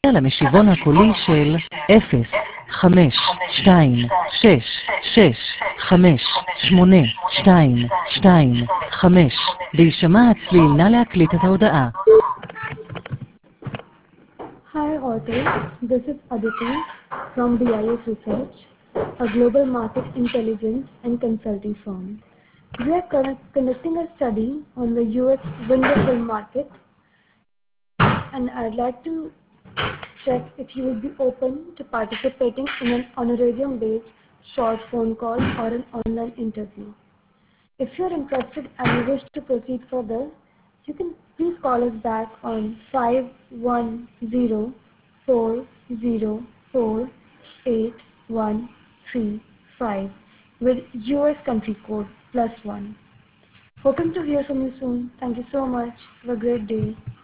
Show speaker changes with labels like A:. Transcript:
A: על המשיבון הקולי של 0, 5, 2, 6, 6, 5, 8, 2, 2, 5. בהישמע הצליל, נא להקליט את ההודעה.
B: Hi Otto, this is Aditi from BIS Research, a global market intelligence and consulting firm. We are conducting a study on the US window film market, and I'd like to check if you would be open to participating in an honorarium-based short phone call or an online interview. If you're interested and you wish to proceed further, you can please call us back on 510-404-8135 with US country code +1. Hoping to hear from you soon. Thank you so much. Have a great day.